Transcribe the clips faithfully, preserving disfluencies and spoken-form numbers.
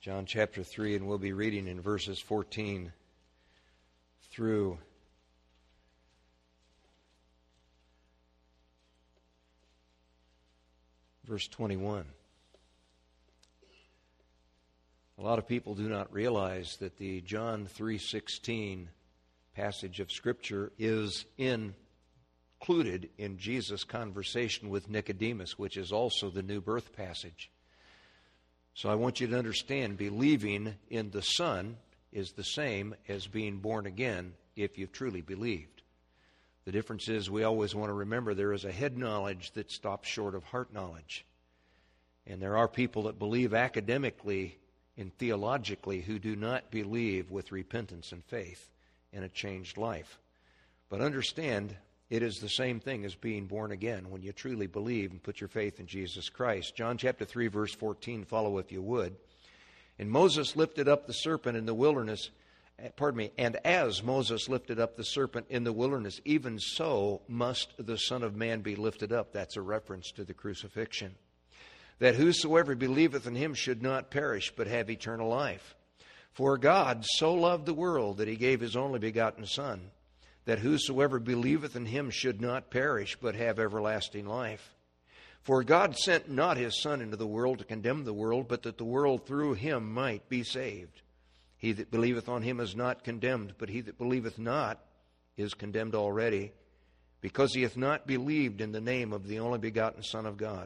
John chapter three, and we'll be reading in verses fourteen through verse twenty-one. A lot of people do not realize that the John three sixteen passage of Scripture is included in Jesus' conversation with Nicodemus, which is also the new birth passage. So I want you to understand, believing in the Son is the same as being born again if you've truly believed. The difference is we always want to remember there is a head knowledge that stops short of heart knowledge. And there are people that believe academically and theologically who do not believe with repentance and faith and a changed life. But understand, it is the same thing as being born again when you truly believe and put your faith in Jesus Christ. John chapter three, verse fourteen, follow if you would. And Moses lifted up the serpent in the wilderness, pardon me, and as Moses lifted up the serpent in the wilderness, even so must the Son of Man be lifted up. That's a reference to the crucifixion. That whosoever believeth in him should not perish, but have eternal life. For God so loved the world that he gave his only begotten Son, that whosoever believeth in him should not perish, but have everlasting life. For God sent not his Son into the world to condemn the world, but that the world through him might be saved. He that believeth on him is not condemned, but he that believeth not is condemned already, because he hath not believed in the name of the only begotten Son of God.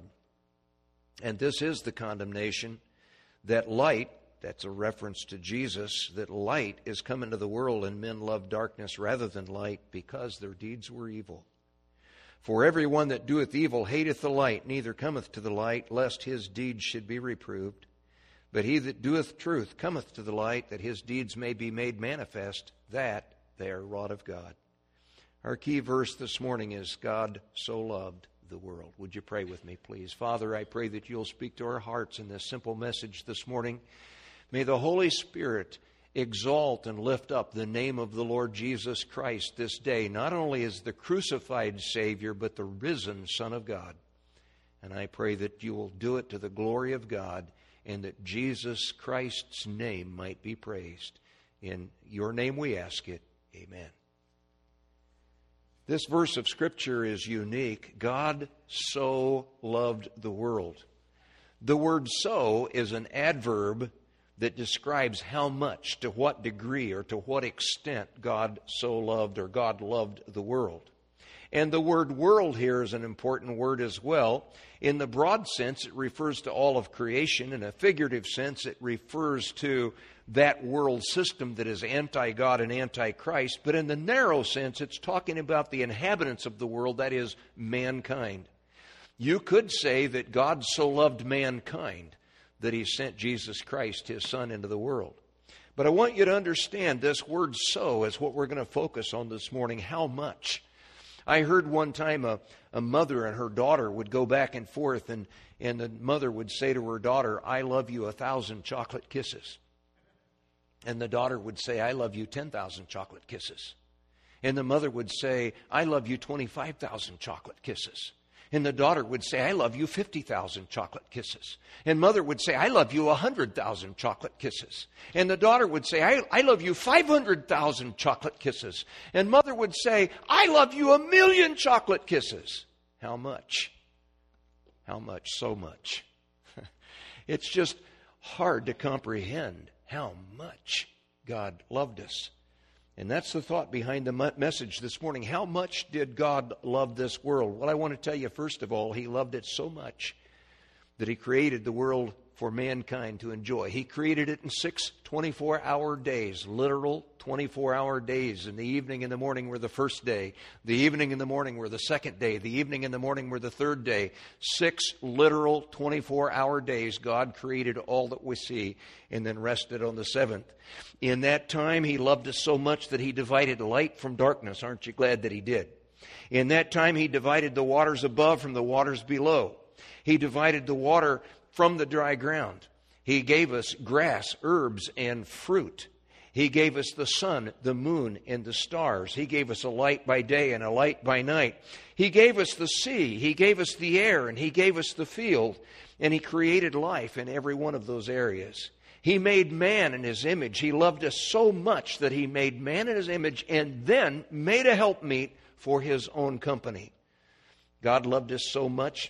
And this is the condemnation, that light, that's a reference to Jesus, that light is come into the world, and men love darkness rather than light, because their deeds were evil. For every one that doeth evil hateth the light, neither cometh to the light, lest his deeds should be reproved. But he that doeth truth cometh to the light, that his deeds may be made manifest, that they are wrought of God. Our key verse this morning is, God so loved the world. Would you pray with me, please? Father, I pray that you'll speak to our hearts in this simple message this morning. May the Holy Spirit exalt and lift up the name of the Lord Jesus Christ this day, not only as the crucified Savior, but the risen Son of God. And I pray that you will do it to the glory of God, and that Jesus Christ's name might be praised. In your name we ask it. Amen. This verse of Scripture is unique. God so loved the world. The word so is an adverb that describes how much, to what degree, or to what extent God so loved, or God loved the world. And the word world here is an important word as well. In the broad sense, it refers to all of creation. In a figurative sense, it refers to that world system that is anti-God and anti-Christ. But in the narrow sense, it's talking about the inhabitants of the world, that is, mankind. You could say that God so loved mankind that he sent Jesus Christ, his Son, into the world. But I want you to understand this word so is what we're going to focus on this morning. How much? I heard one time a, a mother and her daughter would go back and forth, and, and the mother would say to her daughter, I love you a thousand chocolate kisses. And the daughter would say, I love you ten thousand chocolate kisses. And the mother would say, I love you twenty-five thousand chocolate kisses. And the daughter would say, I love you fifty thousand chocolate kisses. And mother would say, I love you one hundred thousand chocolate kisses. And the daughter would say, I, I love you five hundred thousand chocolate kisses. And mother would say, I love you a million chocolate kisses. How much? How much? So much. It's just hard to comprehend how much God loved us. And that's the thought behind the message this morning. How much did God love this world? Well, I want to tell you, first of all, he loved it so much that he created the world for mankind to enjoy. He created it in six twenty-four hour days, literal twenty-four hour days. And the evening and the morning were the first day. The evening and the morning were the second day. The evening and the morning were the third day. Six literal twenty-four hour days God created all that we see, and then rested on the seventh. In that time, he loved us so much that he divided light from darkness. Aren't you glad that he did? In that time, he divided the waters above from the waters below. He divided the water from the dry ground. He gave us grass, herbs, and fruit. He gave us the sun, the moon, and the stars. He gave us a light by day and a light by night. He gave us the sea. He gave us the air, and He gave us the field. And He created life in every one of those areas. He made man in His image. He loved us so much that He made man in His image and then made a helpmeet for His own company. God loved us so much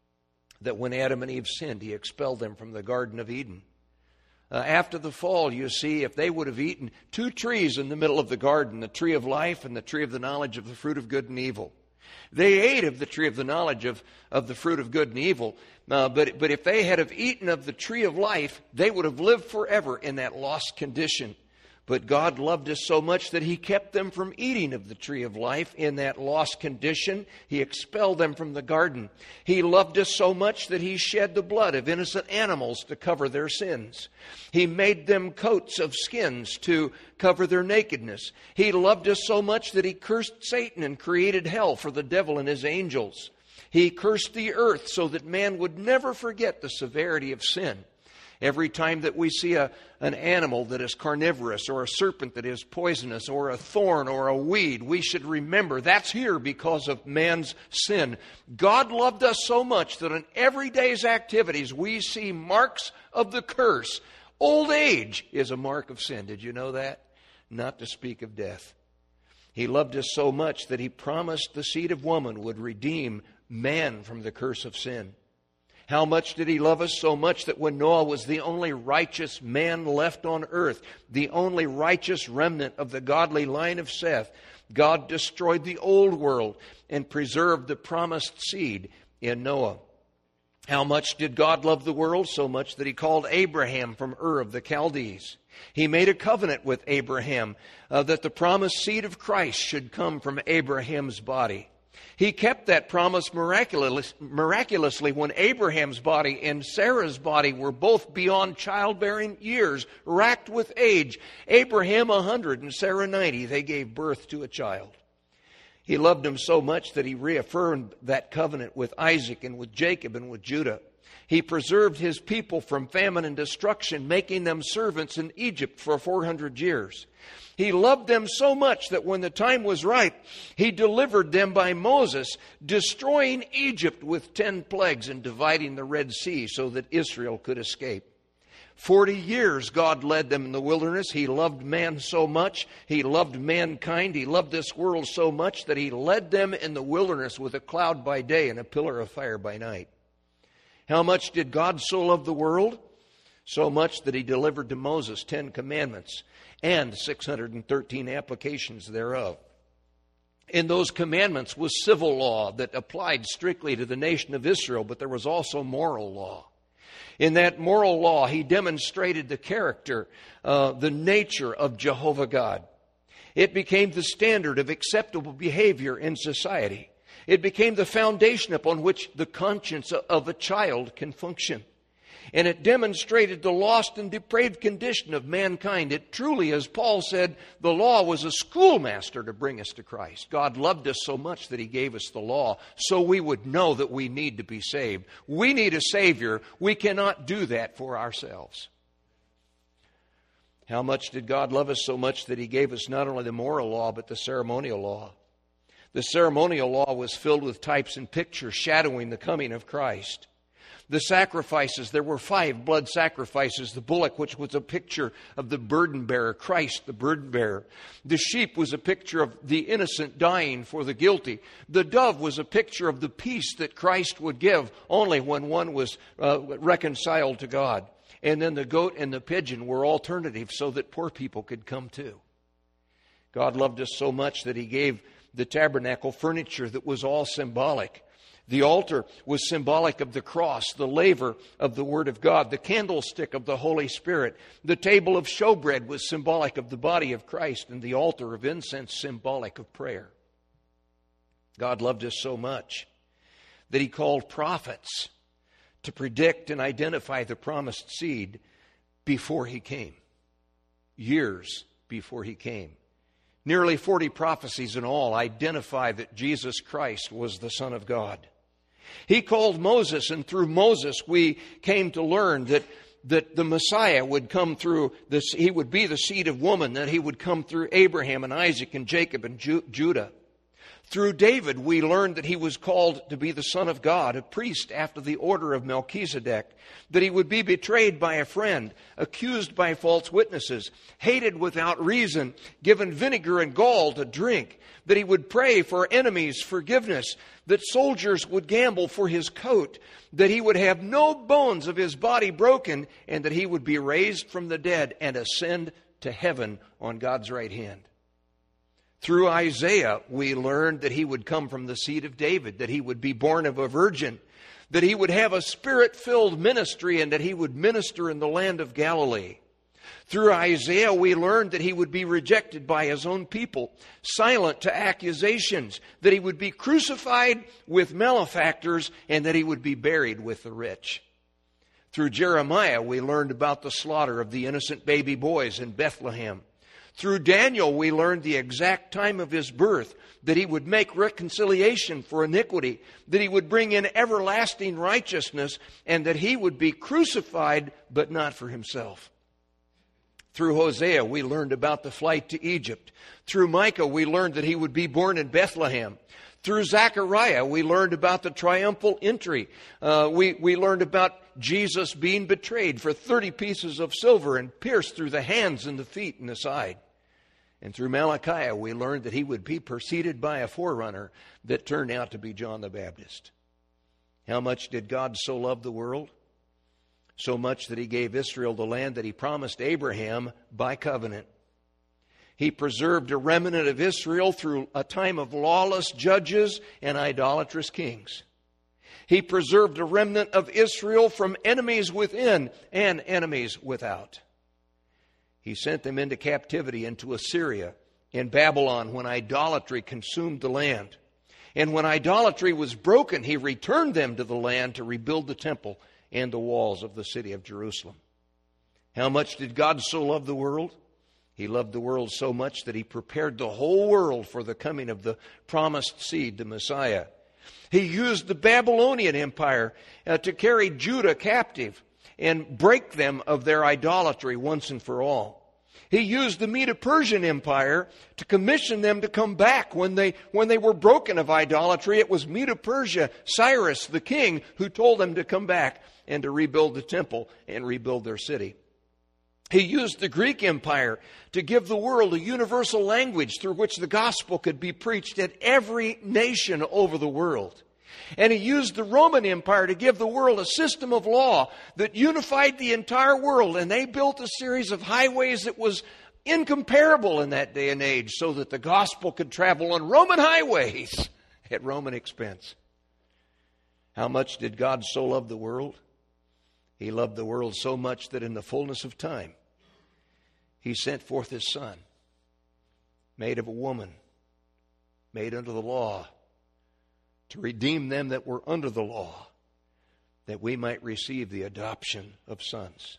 that when Adam and Eve sinned, He expelled them from the Garden of Eden. Uh, after the fall, you see, if they would have eaten two trees in the middle of the garden, the tree of life and the tree of the knowledge of the fruit of good and evil. They ate of the tree of the knowledge of, of the fruit of good and evil, uh, but, but if they had have eaten of the tree of life, they would have lived forever in that lost condition. But God loved us so much that He kept them from eating of the tree of life in that lost condition. He expelled them from the garden. He loved us so much that He shed the blood of innocent animals to cover their sins. He made them coats of skins to cover their nakedness. He loved us so much that He cursed Satan and created hell for the devil and his angels. He cursed the earth so that man would never forget the severity of sin. Every time that we see a, an animal that is carnivorous, or a serpent that is poisonous, or a thorn or a weed, we should remember that's here because of man's sin. God loved us so much that in everyday's activities we see marks of the curse. Old age is a mark of sin. Did you know that? Not to speak of death. He loved us so much that He promised the seed of woman would redeem man from the curse of sin. How much did He love us? So much that when Noah was the only righteous man left on earth, the only righteous remnant of the godly line of Seth, God destroyed the old world and preserved the promised seed in Noah. How much did God love the world? So much that He called Abraham from Ur of the Chaldees. He made a covenant with Abraham uh, that the promised seed of Christ should come from Abraham's body. He kept that promise miraculous, miraculously when Abraham's body and Sarah's body were both beyond childbearing years, racked with age. Abraham a hundred and Sarah ninety. They gave birth to a child. He loved them so much that He reaffirmed that covenant with Isaac and with Jacob and with Judah. He preserved His people from famine and destruction, making them servants in Egypt for four hundred years. He loved them so much that when the time was right, He delivered them by Moses, destroying Egypt with ten plagues and dividing the Red Sea so that Israel could escape. Forty years God led them in the wilderness. He loved man so much. He loved mankind. He loved this world so much that He led them in the wilderness with a cloud by day and a pillar of fire by night. How much did God so love the world? So much that He delivered to Moses Ten Commandments and six hundred thirteen applications thereof. In those commandments was civil law that applied strictly to the nation of Israel, but there was also moral law. In that moral law, He demonstrated the character, uh, the nature of Jehovah God. It became the standard of acceptable behavior in society. It became the foundation upon which the conscience of a child can function. And it demonstrated the lost and depraved condition of mankind. It truly, as Paul said, the law was a schoolmaster to bring us to Christ. God loved us so much that He gave us the law so we would know that we need to be saved. We need a Savior. We cannot do that for ourselves. How much did God love us so much that He gave us not only the moral law, but the ceremonial law? The ceremonial law was filled with types and pictures shadowing the coming of Christ. The sacrifices, there were five blood sacrifices. The bullock, which was a picture of the burden bearer, Christ, the burden bearer. The sheep was a picture of the innocent dying for the guilty. The dove was a picture of the peace that Christ would give only when one was uh, reconciled to God. And then the goat and the pigeon were alternatives so that poor people could come too. God loved us so much that He gave the tabernacle furniture that was all symbolic. The altar was symbolic of the cross, the laver of the Word of God, the candlestick of the Holy Spirit. The table of showbread was symbolic of the body of Christ, and the altar of incense symbolic of prayer. God loved us so much that He called prophets to predict and identify the promised seed before He came, years before He came. Nearly forty prophecies in all identify that Jesus Christ was the Son of God. He called Moses, and through Moses we came to learn that that the Messiah would come through this, he would be the seed of woman, that he would come through Abraham and Isaac and Jacob and Ju- Judah. Through David, we learned that he was called to be the Son of God, a priest after the order of Melchizedek, that he would be betrayed by a friend, accused by false witnesses, hated without reason, given vinegar and gall to drink, that he would pray for enemies' forgiveness, that soldiers would gamble for his coat, that he would have no bones of his body broken, and that he would be raised from the dead and ascend to heaven on God's right hand. Through Isaiah, we learned that he would come from the seed of David, that he would be born of a virgin, that he would have a spirit-filled ministry, and that he would minister in the land of Galilee. Through Isaiah, we learned that he would be rejected by his own people, silent to accusations, that he would be crucified with malefactors, and that he would be buried with the rich. Through Jeremiah, we learned about the slaughter of the innocent baby boys in Bethlehem. Through Daniel, we learned the exact time of his birth, that he would make reconciliation for iniquity, that he would bring in everlasting righteousness, and that he would be crucified, but not for himself. Through Hosea, we learned about the flight to Egypt. Through Micah, we learned that he would be born in Bethlehem. Through Zechariah, we learned about the triumphal entry. Uh, we, we learned about Jesus being betrayed for thirty pieces of silver and pierced through the hands and the feet and the side. And through Malachi, we learned that he would be preceded by a forerunner that turned out to be John the Baptist. How much did God so love the world? So much that he gave Israel the land that he promised Abraham by covenant. He preserved a remnant of Israel through a time of lawless judges and idolatrous kings. He preserved a remnant of Israel from enemies within and enemies without. He sent them into captivity into Assyria and Babylon when idolatry consumed the land. And when idolatry was broken, he returned them to the land to rebuild the temple and the walls of the city of Jerusalem. How much did God so love the world? He loved the world so much that he prepared the whole world for the coming of the promised seed, the Messiah. He used the Babylonian Empire uh, to carry Judah captive and break them of their idolatry once and for all. He used the Medo-Persian Empire to commission them to come back when they, when they were broken of idolatry. It was Medo-Persia, Cyrus the king, who told them to come back and to rebuild the temple and rebuild their city. He used the Greek Empire to give the world a universal language through which the gospel could be preached at every nation over the world. And he used the Roman Empire to give the world a system of law that unified the entire world. And they built a series of highways that was incomparable in that day and age so that the gospel could travel on Roman highways at Roman expense. How much did God so love the world? He loved the world so much that in the fullness of time, he sent forth his Son, made of a woman, made under the law, to redeem them that were under the law, that we might receive the adoption of sons.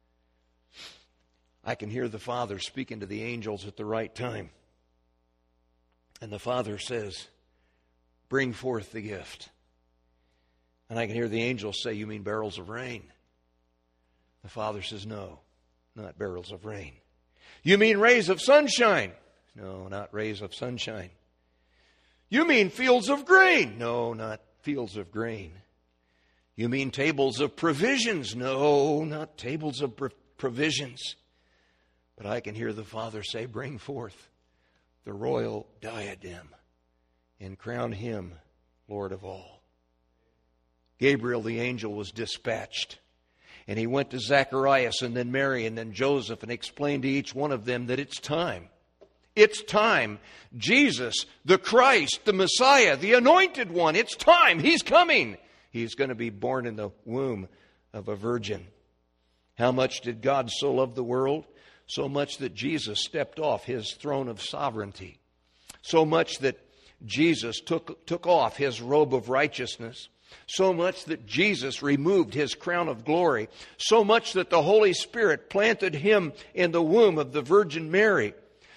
I can hear the Father speaking to the angels at the right time. And the Father says, bring forth the gift. And I can hear the angels say, you mean barrels of rain? The Father says, no, not barrels of rain. You mean rays of sunshine? No, not rays of sunshine. You mean fields of grain? No, not fields of grain. You mean tables of provisions? No, not tables of provisions. But I can hear the Father say, bring forth the royal diadem and crown him Lord of all. Gabriel the angel was dispatched. And he went to Zacharias and then Mary and then Joseph and explained to each one of them that it's time. It's time. Jesus, the Christ, the Messiah, the Anointed One, it's time. He's coming. He's going to be born in the womb of a virgin. How much did God so love the world? So much that Jesus stepped off his throne of sovereignty. So much that Jesus took, took off his robe of righteousness. So much that Jesus removed his crown of glory. So much that the Holy Spirit planted him in the womb of the Virgin Mary.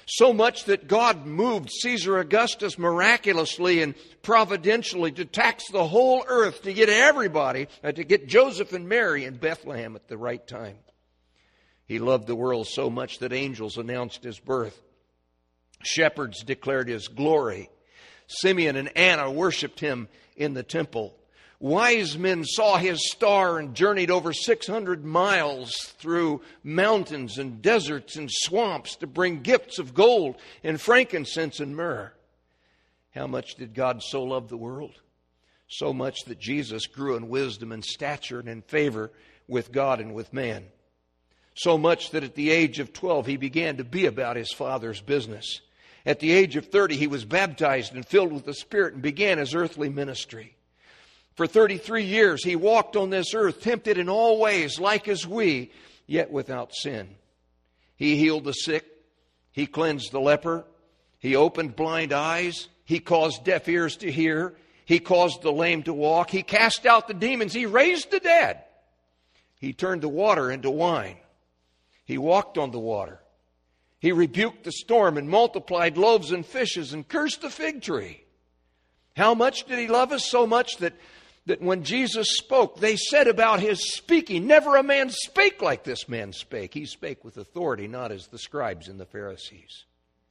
So much that God moved Caesar Augustus miraculously and providentially to tax the whole earth to get everybody, uh, to get Joseph and Mary in Bethlehem at the right time. He loved the world so much that angels announced his birth. Shepherds declared his glory. Simeon and Anna worshiped him in the temple. Wise men saw his star and journeyed over six hundred miles through mountains and deserts and swamps to bring gifts of gold and frankincense and myrrh. How much did God so love the world? So much that Jesus grew in wisdom and stature and in favor with God and with man. So much that at the age of twelve he began to be about his Father's business. At the age of thirty he was baptized and filled with the Spirit and began his earthly ministry. For thirty-three years he walked on this earth, tempted in all ways like as we, yet without sin. He healed the sick. He cleansed the leper. He opened blind eyes. He caused deaf ears to hear. He caused the lame to walk. He cast out the demons. He raised the dead. He turned the water into wine. He walked on the water. He rebuked the storm and multiplied loaves and fishes and cursed the fig tree. How much did he love us? So much that that when Jesus spoke, they said about his speaking, never a man spake like this man spake. He spake with authority, not as the scribes and the Pharisees.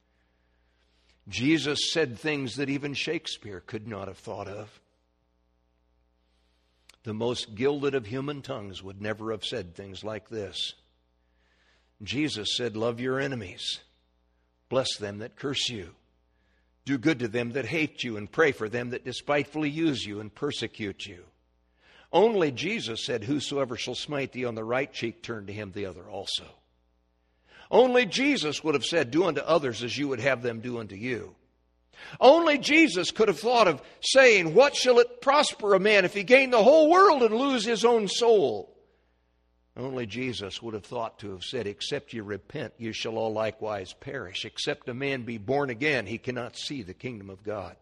Jesus said things that even Shakespeare could not have thought of. The most gilded of human tongues would never have said things like this. Jesus said, love your enemies. Bless them that curse you. Do good to them that hate you, and pray for them that despitefully use you and persecute you. Only Jesus said, whosoever shall smite thee on the right cheek, turn to him the other also. Only Jesus would have said, do unto others as you would have them do unto you. Only Jesus could have thought of saying, what shall it prosper a man if he gain the whole world and lose his own soul? Only Jesus would have thought to have said, except you repent, you shall all likewise perish. Except a man be born again, he cannot see the kingdom of God.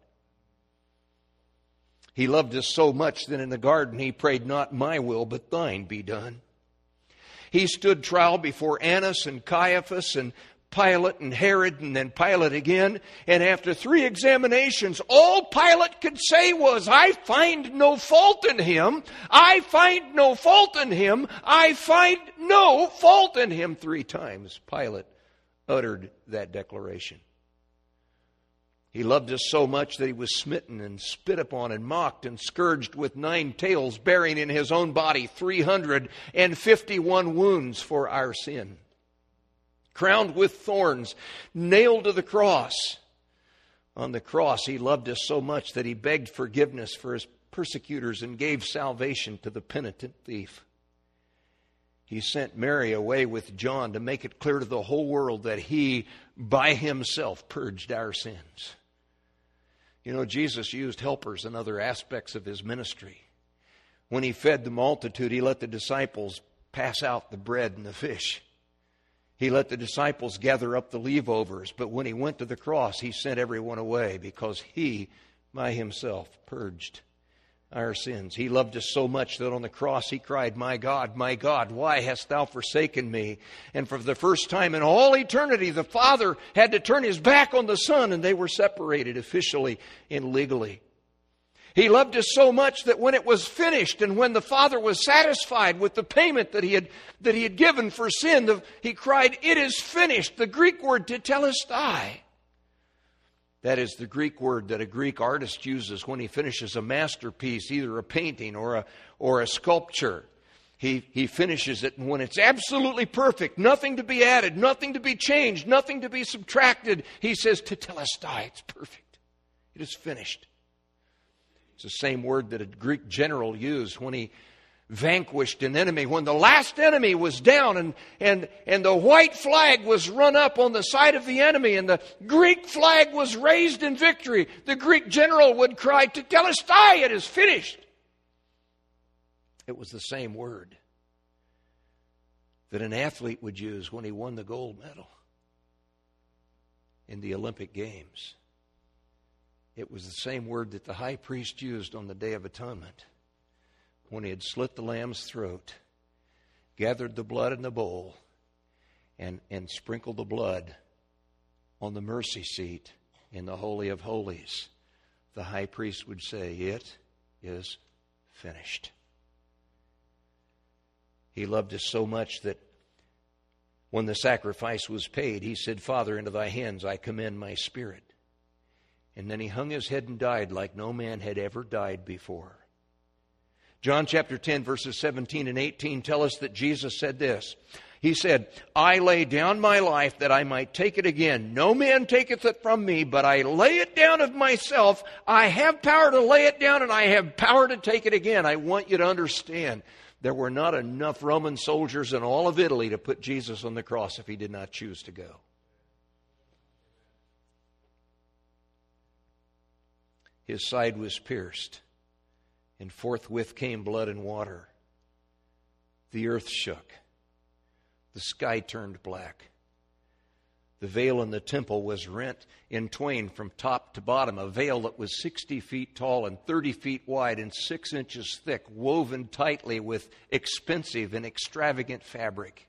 He loved us so much that in the garden he prayed, not my will, but thine be done. He stood trial before Annas and Caiaphas and Pilate and Herod and then Pilate again. And after three examinations, all Pilate could say was, I find no fault in him. I find no fault in him. I find no fault in him. Three times Pilate uttered that declaration. He loved us so much that he was smitten and spit upon and mocked and scourged with nine tails, bearing in his own body three hundred fifty-one wounds for our sin. Crowned with thorns, nailed to the cross. On the cross, he loved us so much that he begged forgiveness for his persecutors and gave salvation to the penitent thief. He sent Mary away with John to make it clear to the whole world that he, by himself, purged our sins. You know, Jesus used helpers in other aspects of his ministry. When he fed the multitude, he let the disciples pass out the bread and the fish. He let the disciples gather up the leavovers, but when he went to the cross, he sent everyone away because he, by himself, purged our sins. He loved us so much that on the cross he cried, my God, my God, why hast thou forsaken me? And for the first time in all eternity, the Father had to turn his back on the Son, and they were separated officially and legally. He loved us so much that when it was finished and when the Father was satisfied with the payment that he had, that he had given for sin, the, he cried, it is finished. The Greek word tetelestai. That is the Greek word that a Greek artist uses when he finishes a masterpiece, either a painting or a, or a sculpture. He, he finishes it, and when it's absolutely perfect, nothing to be added, nothing to be changed, nothing to be subtracted, he says, tetelestai, it's perfect. It is finished. It's the same word that a Greek general used when he vanquished an enemy. When the last enemy was down and, and, and the white flag was run up on the side of the enemy and the Greek flag was raised in victory, the Greek general would cry, tetelestai, it is finished. It was the same word that an athlete would use when he won the gold medal in the Olympic Games. It was the same word that the high priest used on the Day of Atonement when he had slit the lamb's throat, gathered the blood in the bowl, and, and sprinkled the blood on the mercy seat in the Holy of Holies, the high priest would say, "It is finished." He loved us so much that when the sacrifice was paid, he said, "Father, into thy hands I commend my spirit." And then he hung his head and died like no man had ever died before. John chapter ten, verses seventeen and eighteen tell us that Jesus said this. He said, "I lay down my life that I might take it again. No man taketh it from me, but I lay it down of myself. I have power to lay it down, and I have power to take it again." I want you to understand, there were not enough Roman soldiers in all of Italy to put Jesus on the cross if he did not choose to go. His side was pierced, and forthwith came blood and water. The earth shook. The sky turned black. The veil in the temple was rent in twain from top to bottom, a veil that was sixty feet tall and thirty feet wide and six inches thick, woven tightly with expensive and extravagant fabric.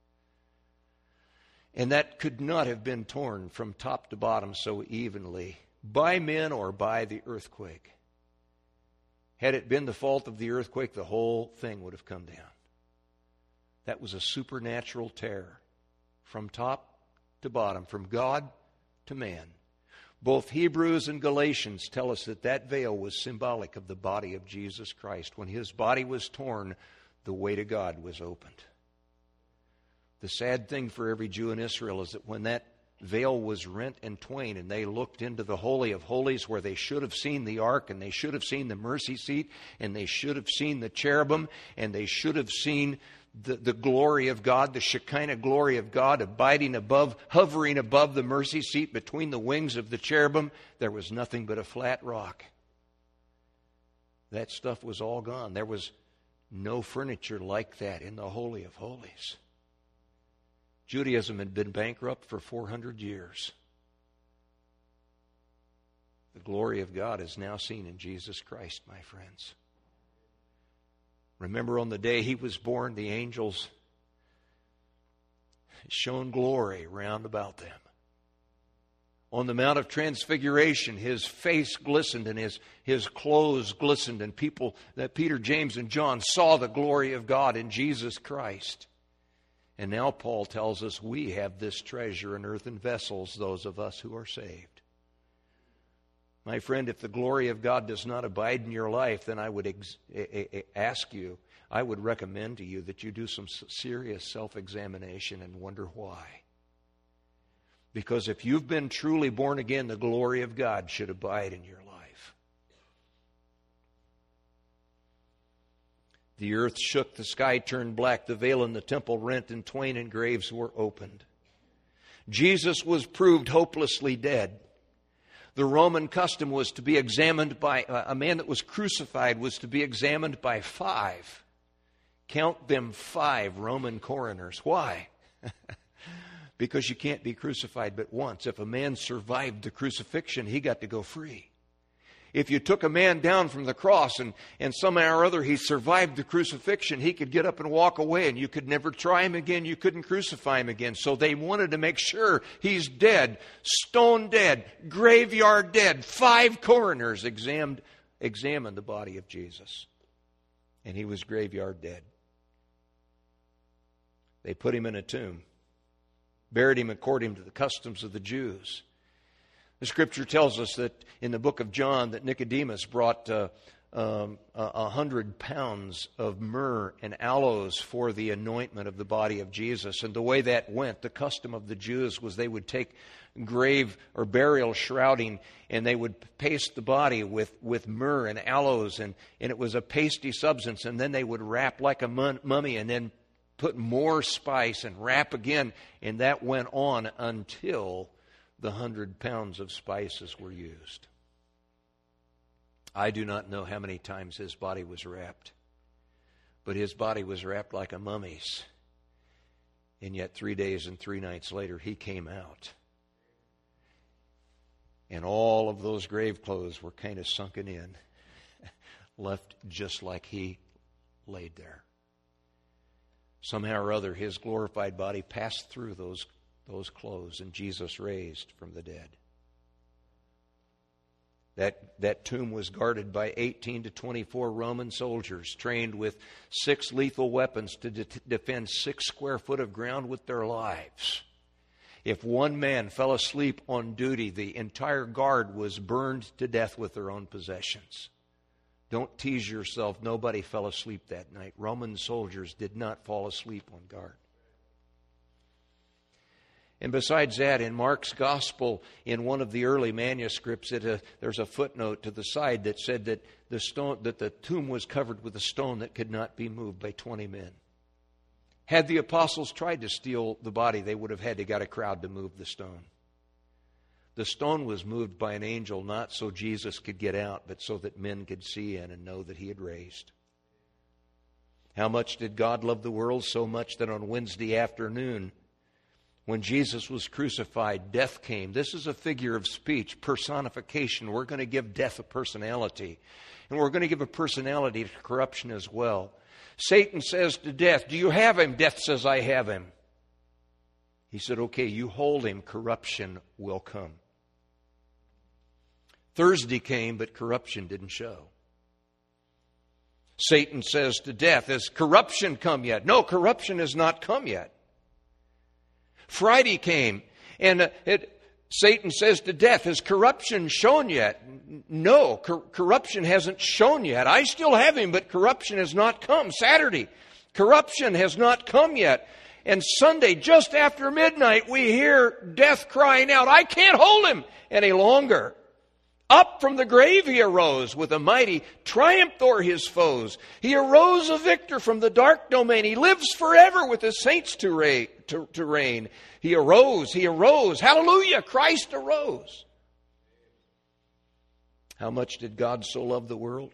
And that could not have been torn from top to bottom so evenly by men or by the earthquake. Had it been the fault of the earthquake, the whole thing would have come down. That was a supernatural tear from top to bottom, from God to man. Both Hebrews and Galatians tell us that that veil was symbolic of the body of Jesus Christ. When his body was torn, the way to God was opened. The sad thing for every Jew in Israel is that when that veil was rent in twain and they looked into the Holy of Holies where they should have seen the ark and they should have seen the mercy seat and they should have seen the cherubim and they should have seen the, the glory of God, the Shekinah glory of God abiding above, hovering above the mercy seat between the wings of the cherubim, there was nothing but a flat rock. That stuff was all gone. There was no furniture like that in the Holy of Holies. Judaism had been bankrupt for four hundred years. The glory of God is now seen in Jesus Christ, my friends. Remember on the day he was born, the angels shone glory round about them. On the Mount of Transfiguration, his face glistened and his, his clothes glistened, and people, that Peter, James, and John saw the glory of God in Jesus Christ. And now Paul tells us we have this treasure in earthen vessels, those of us who are saved. My friend, if the glory of God does not abide in your life, then I would ex- ask you, I would recommend to you that you do some serious self-examination and wonder why. Because if you've been truly born again, the glory of God should abide in your life. The earth shook, the sky turned black, the veil in the temple rent in twain, and graves were opened. Jesus was proved hopelessly dead. The Roman custom was to be examined by, uh, a man that was crucified was to be examined by five. Count them five Roman coroners. Why? Because you can't be crucified but once. If a man survived the crucifixion, he got to go free. If you took a man down from the cross and, and somehow or other he survived the crucifixion, he could get up and walk away and you could never try him again. You couldn't crucify him again. So they wanted to make sure he's dead, stone dead, graveyard dead. Five coroners examined, examined the body of Jesus. And he was graveyard dead. They put him in a tomb, buried him according to the customs of the Jews. The Scripture tells us that in the book of John that Nicodemus brought uh, um, a hundred pounds of myrrh and aloes for the anointment of the body of Jesus. And the way that went, the custom of the Jews was they would take grave or burial shrouding and they would paste the body with, with myrrh and aloes, and, and it was a pasty substance, and then they would wrap like a mummy and then put more spice and wrap again, and that went on until the hundred pounds of spices were used. I do not know how many times his body was wrapped, but his body was wrapped like a mummy's. And yet three days and three nights later, he came out. And all of those grave clothes were kind of sunken in, left just like he laid there. Somehow or other, his glorified body passed through those those clothes, and Jesus raised from the dead. That, that tomb was guarded by eighteen to twenty-four Roman soldiers trained with six lethal weapons to de- defend six square foot of ground with their lives. If one man fell asleep on duty, the entire guard was burned to death with their own possessions. Don't tease yourself. Nobody fell asleep that night. Roman soldiers did not fall asleep on guard. And besides that, in Mark's Gospel, in one of the early manuscripts, it, uh, there's a footnote to the side that said that the stone, that the tomb was covered with a stone that could not be moved by twenty men. Had the apostles tried to steal the body, they would have had to get a crowd to move the stone. The stone was moved by an angel, not so Jesus could get out, but so that men could see in and know that he had raised. How much did God love the world? So much that on Wednesday afternoon, when Jesus was crucified, death came. This is a figure of speech, personification. We're going to give death a personality. And we're going to give a personality to corruption as well. Satan says to death, "Do you have him?" Death says, "I have him." He said, "Okay, you hold him. Corruption will come." Thursday came, but corruption didn't show. Satan says to death, "Has corruption come yet?" No, corruption has not come yet. Friday came, and uh, it, Satan says to death, "Has corruption shown yet?" No, cor- corruption hasn't shown yet. I still have him, but corruption has not come. Saturday, corruption has not come yet. And Sunday, just after midnight, we hear death crying out, "I can't hold him any longer." Up from the grave he arose with a mighty triumph o'er his foes. He arose a victor from the dark domain. He lives forever with his saints to reign. To, to reign. He arose, he arose. Hallelujah, Christ arose. How much did God so love the world?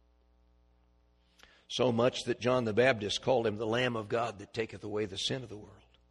So much that John the Baptist called him the Lamb of God that taketh away the sin of the world.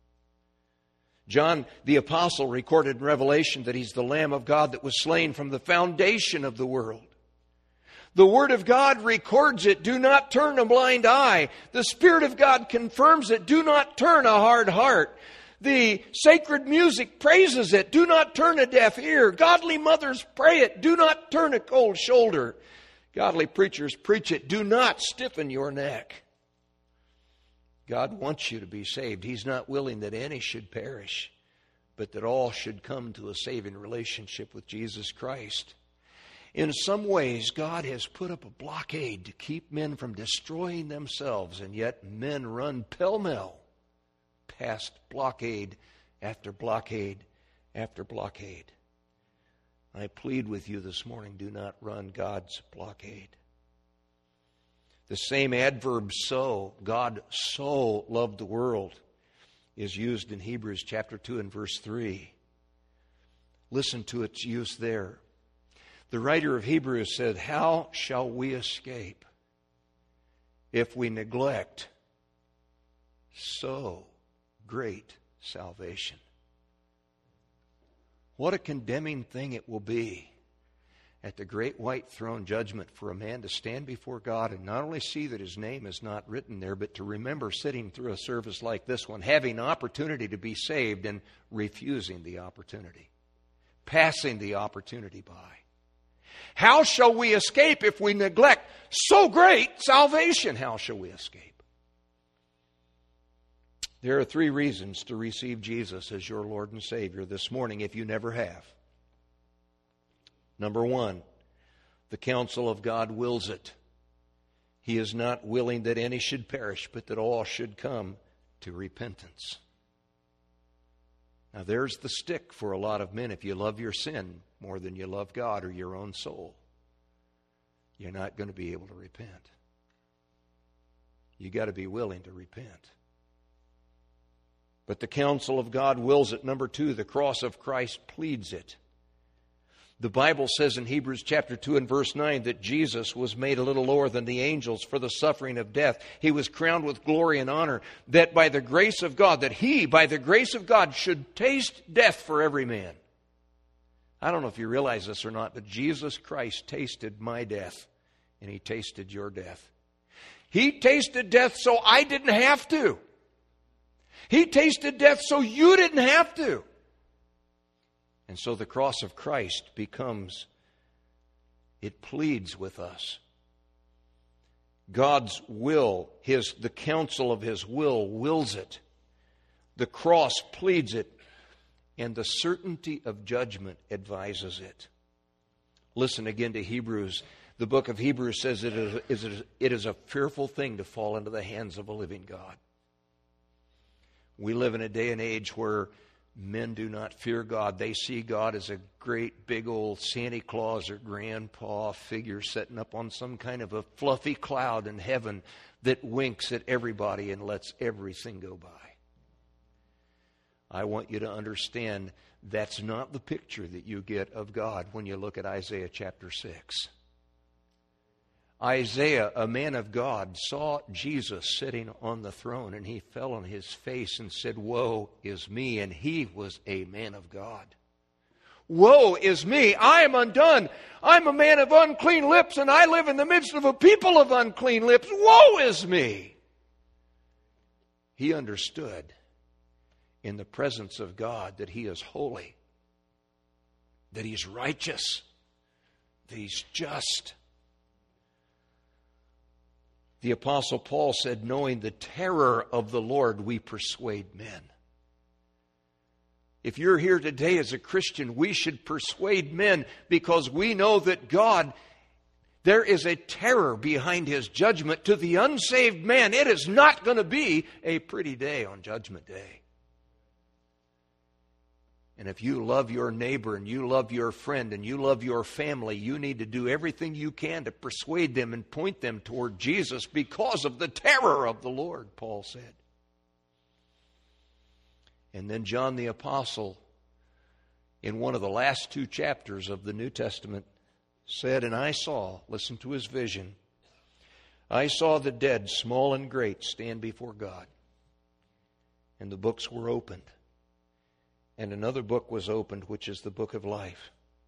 John the Apostle recorded in Revelation that he's the Lamb of God that was slain from the foundation of the world. The Word of God records it. Do not turn a blind eye. The Spirit of God confirms it. Do not turn a hard heart. The sacred music praises it. Do not turn a deaf ear. Godly mothers pray it. Do not turn a cold shoulder. Godly preachers preach it. Do not stiffen your neck. God wants you to be saved. He's not willing that any should perish, but that all should come to a saving relationship with Jesus Christ. In some ways, God has put up a blockade to keep men from destroying themselves, and yet men run pell-mell past blockade after blockade after blockade. I plead with you this morning, do not run God's blockade. The same adverb so, God so loved the world, is used in Hebrews chapter two and verse three. Listen to its use there. The writer of Hebrews said, "How shall we escape if we neglect so great salvation?" What a condemning thing it will be at the great white throne judgment for a man to stand before God and not only see that his name is not written there, but to remember sitting through a service like this one, having opportunity to be saved and refusing the opportunity, passing the opportunity by. How shall we escape if we neglect so great salvation? How shall we escape? There are three reasons to receive Jesus as your Lord and Savior this morning if you never have. Number one, the counsel of God wills it. He is not willing that any should perish, but that all should come to repentance. Now there's the stick for a lot of men. If you love your sin more than you love God or your own soul, you're not going to be able to repent. You got to be willing to repent. But the counsel of God wills it. Number two, the cross of Christ pleads it. The Bible says in Hebrews chapter two and verse nine that Jesus was made a little lower than the angels for the suffering of death. He was crowned with glory and honor, that by the grace of God, that he, by the grace of God, should taste death for every man. I don't know if you realize this or not, but Jesus Christ tasted my death, and he tasted your death. He tasted death so I didn't have to. He tasted death so you didn't have to. And so the cross of Christ becomes, it pleads with us. God's will, his the counsel of his will wills it. The cross pleads it, and the certainty of judgment advises it. Listen again to Hebrews. The book of Hebrews says it is, it is a fearful thing to fall into the hands of a living God. We live in a day and age where men do not fear God. They see God as a great big old Santa Claus or grandpa figure sitting up on some kind of a fluffy cloud in heaven that winks at everybody and lets everything go by. I want you to understand that's not the picture that you get of God when you look at Isaiah chapter six. Isaiah, a man of God, saw Jesus sitting on the throne, and he fell on his face and said, "Woe is me," and he was a man of God. Woe is me, I am undone. I'm a man of unclean lips, and I live in the midst of a people of unclean lips. Woe is me. He understood in the presence of God that he is holy, that he's righteous, that he's just. The Apostle Paul said, knowing the terror of the Lord, we persuade men. If you're here today as a Christian, we should persuade men because we know that God, there is a terror behind his judgment. To the unsaved man, it is not going to be a pretty day on Judgment Day. And if you love your neighbor and you love your friend and you love your family, you need to do everything you can to persuade them and point them toward Jesus because of the terror of the Lord, Paul said. And then John the Apostle, in one of the last two chapters of the New Testament, said, and I saw, listen to his vision, I saw the dead, small and great, stand before God. And the books were opened. And another book was opened, which is the book of life.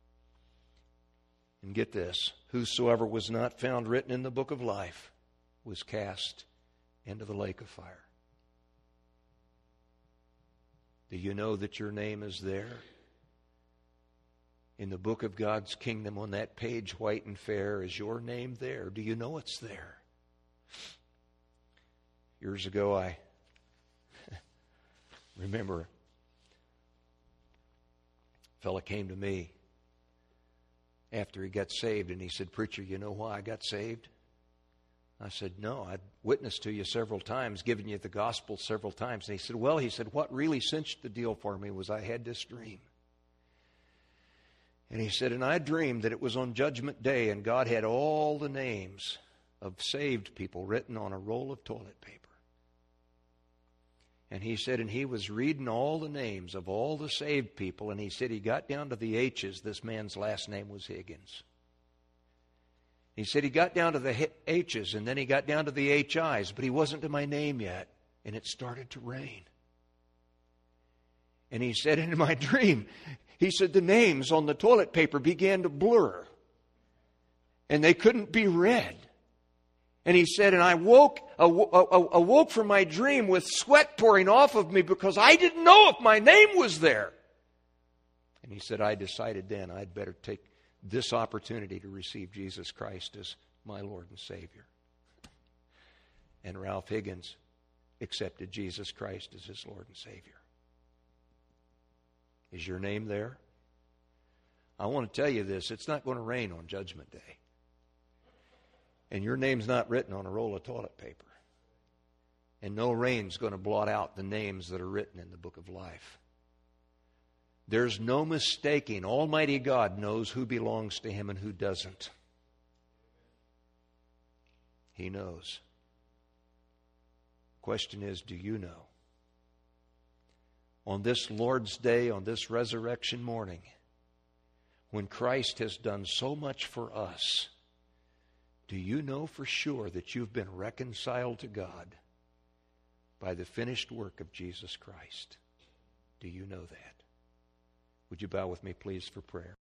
And get this, whosoever was not found written in the book of life was cast into the lake of fire. Do you know that your name is there? In the book of God's kingdom, on that page, white and fair, is your name there? Do you know it's there? Years ago, I remember a fellow came to me after he got saved, and he said, "Preacher, you know why I got saved?" I said, "No, I'd witnessed to you several times, given you the gospel several times." And he said, "Well," he said, "what really cinched the deal for me was I had this dream." And he said, and I dreamed that it was on Judgment Day, and God had all the names of saved people written on a roll of toilet paper. And he said, and he was reading all the names of all the saved people, and he said he got down to the H's. This man's last name was Higgins. He said he got down to the H's, and then he got down to the H I's, but he wasn't to my name yet, and it started to rain. And he said, in my dream, he said the names on the toilet paper began to blur, and they couldn't be read. And he said, and I woke, awoke from my dream with sweat pouring off of me because I didn't know if my name was there. And he said, I decided then I'd better take this opportunity to receive Jesus Christ as my Lord and Savior. And Ralph Higgins accepted Jesus Christ as his Lord and Savior. Is your name there? I want to tell you this, it's not going to rain on Judgment Day. And your name's not written on a roll of toilet paper. And no rain's going to blot out the names that are written in the book of life. There's no mistaking. Almighty God knows who belongs to Him and who doesn't. He knows. The question is, do you know? On this Lord's Day, on this resurrection morning, when Christ has done so much for us, do you know for sure that you've been reconciled to God by the finished work of Jesus Christ? Do you know that? Would you bow with me, please, for prayer?